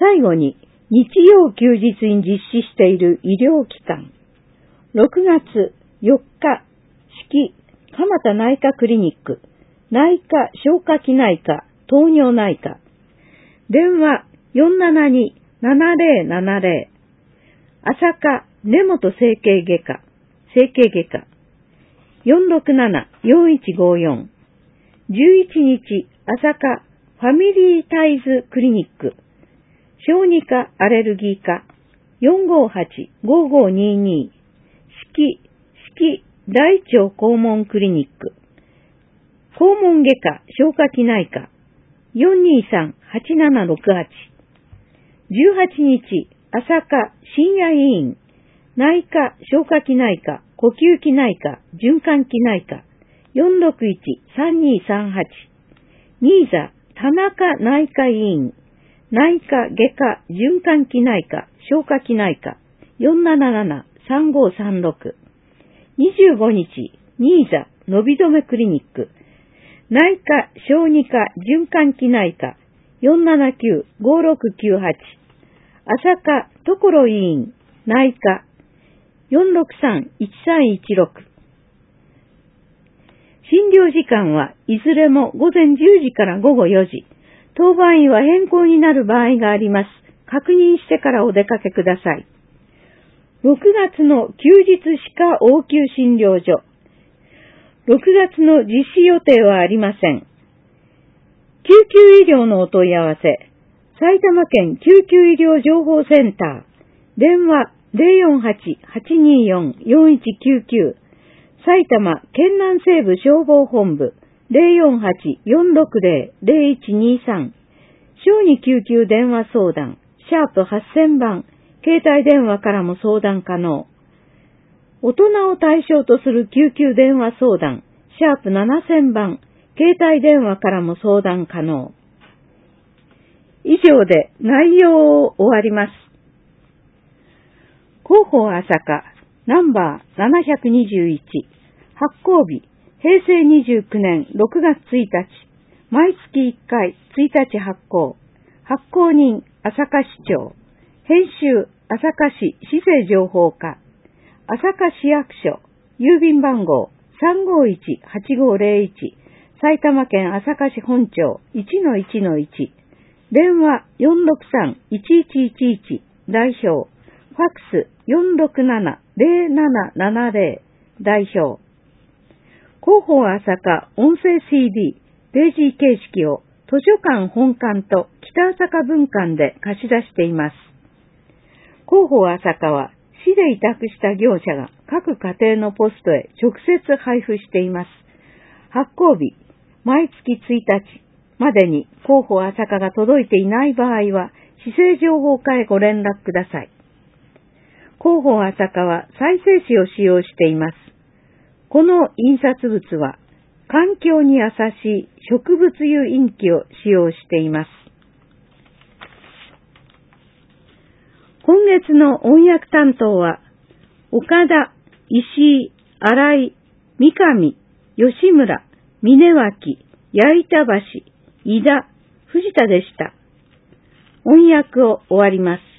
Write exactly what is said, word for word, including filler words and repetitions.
最後に、日曜休日に実施している医療機関。ろくがつよっか、式、蒲田内科クリニック、内科消化器内科、糖尿内科。電話よんななに ななぜろななぜろ。朝霞根本整形外科、整形外科。よんろくなな よんいちごよん。じゅういちにち、朝霞ファミリータイズクリニック、小児科アレルギー科、よんごはち ごごにに。式、式大腸肛門クリニック、肛門外科消化器内科、よんにさん はちななろくはち。じゅうはちにち、朝霞深夜医院、内科消化器内科、呼吸器内科、循環器内科、よんろくいち さんにさんはち。新座田中内科医院、内科外科循環器内科、消化器内科、よんなななな さんごさんろく。にじゅうごにち、新座のびどめクリニック、内科小児科循環器内科、よんななきゅう ごろくきゅうはち。朝霞所医院、内科、よんろくさん いちさんいちろく。診療時間はいずれもごぜんじゅうじからごごよじ。当番医は変更になる場合があります。確認してからお出かけください。ろくがつの休日歯科応急診療所。ろくがつの実施予定はありません。救急医療のお問い合わせ。埼玉県救急医療情報センター。電話 ゼロよんはち はちによん よんいちきゅうきゅう。埼玉県南西部消防本部 ゼロよんはち よんろくゼロ ゼロいちにさん。小児救急電話相談、シャープはっせんばん、携帯電話からも相談可能。大人を対象とする救急電話相談、シャープななせんばん、携帯電話からも相談可能。以上で内容を終わります。広報朝霞ナンバーななひゃくにじゅういち、発行日へいせいにじゅうきゅうねんろくがつついたち、毎月いっかいついたち発行、発行人朝霞市長、編集朝霞市市政情報課、朝霞市役所、郵便番号 さんごいち はちごゼロいち、埼玉県朝霞市本町 いちのいちのいち、電話よんろくさん いちいちいちいち、代表、ファックスよんろくなな ゼロななななゼロ、代表。広報朝霞音声 シーディー、ページ形式を図書館本館と北朝霞分館で貸し出しています。広報朝霞は市で委託した業者が各家庭のポストへ直接配布しています。発行日、毎月ついたちまでに広報朝霞が届いていない場合は、市政情報課へご連絡ください。広報朝霞は再生紙を使用しています。この印刷物は環境に優しい植物油インキを使用しています。今月の音訳担当は岡田、石井、新井、三上、吉村、峰脇、矢板橋、井田、藤田でした。音訳を終わります。